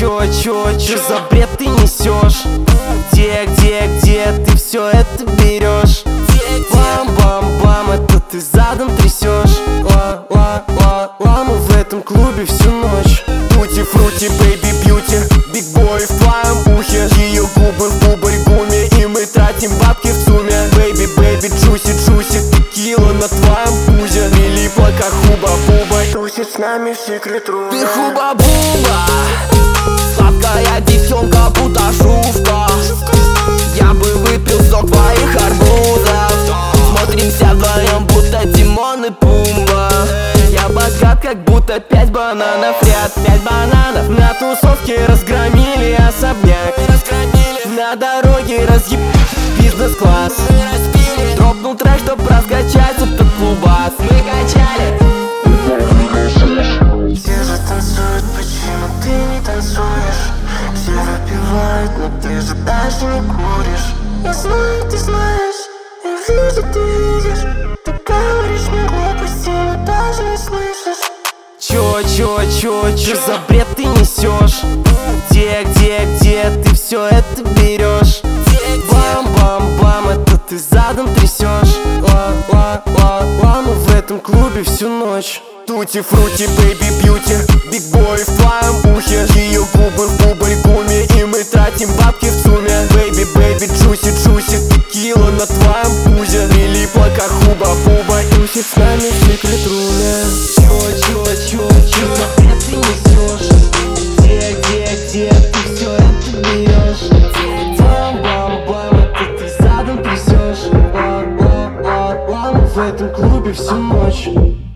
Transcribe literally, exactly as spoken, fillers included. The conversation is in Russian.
Чё, чё, чё за бред ты несешь? Где, где, где ты все это берешь? Бам-бам-бам, это ты задом трясешь. Ла-ла-ла-ла, мы в этом клубе всю ночь. Тути-фрути, бэйби бьюти, биг бой в твоем ухе. Ее губы в бубарь гуме, и мы тратим бабки в сумме. Бэйби, бэйби, джуси, джуси, текила на твоем пузе. Прилипла как хуба-буба, тусит с нами в секрет-руме. Ты хуба-буба, сладкая девчонка, будто жувка. Я бы выпил сок твоих арбузов. Смотримся вдвоем, будто Тимон и Пумба. Я богат, как будто пять бананов ряд. Пять бананов на тусовке разгромили особняк. На дороге разъеб бизнес-класс. Дропнул трек, чтоб раскачать этот клубас. Мы качали. Все же танцуют, почему ты не танцуешь? Все выпивают, но ты же даже не куришь. Я знаю, ты знаешь, я вижу, ты видишь. Ты говоришь мне глупости, но даже не слышишь. Чё, чё, чё, чё за бред ты несешь? Где, где, где ты все это берешь? Бам-бам-бам, это ты задом трясешь. Ла-ла-ла-ла, мы в этом клубе всю ночь. Тути-фрути, бэйби бьюти, биг бой в твоем ухе. Ее губы в бубарь гуме, и мы тратим бабки в сумме. Бэйби, бэйби, джуси, джуси, текила на твоем пузе. Прилипла как хуба-буба, тусит с нами в секрет-руме. Чё, чё, чё, чё за бред ты несешь? Где, где, где ты все это берешь? Бам-бам-бам, это ты задом трясешь. Ла-ла-ла-ла, мы в этом клубе всю ночь.